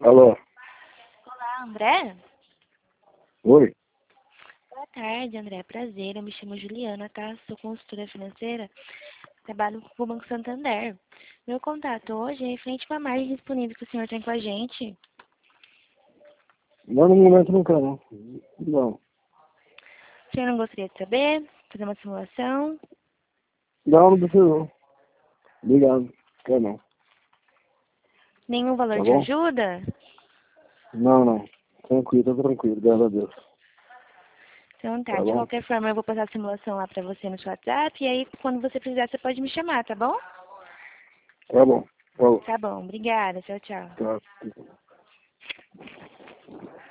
Alô? Olá, André? Oi? Boa tarde, André. Prazer, eu me chamo Juliana, tá? Sou consultora financeira, trabalho com o Banco Santander. Meu contato hoje é referente a uma margem disponível que o senhor tem com a gente. Não, no momento não quero, não. Não. O senhor não gostaria de saber? Fazer uma simulação? Não, não precisa não. Obrigado. Quero não. Nenhum valor Tá de bom? ajuda? Não, não. Tranquilo, tá tranquilo. Graças a Deus. Então tá, Tá de bom? qualquer forma eu vou passar a simulação lá pra você no seu WhatsApp e aí quando você precisar você pode me chamar, tá bom? Tá bom. Falou. Tá bom, obrigada, tchau, tchau. Tá.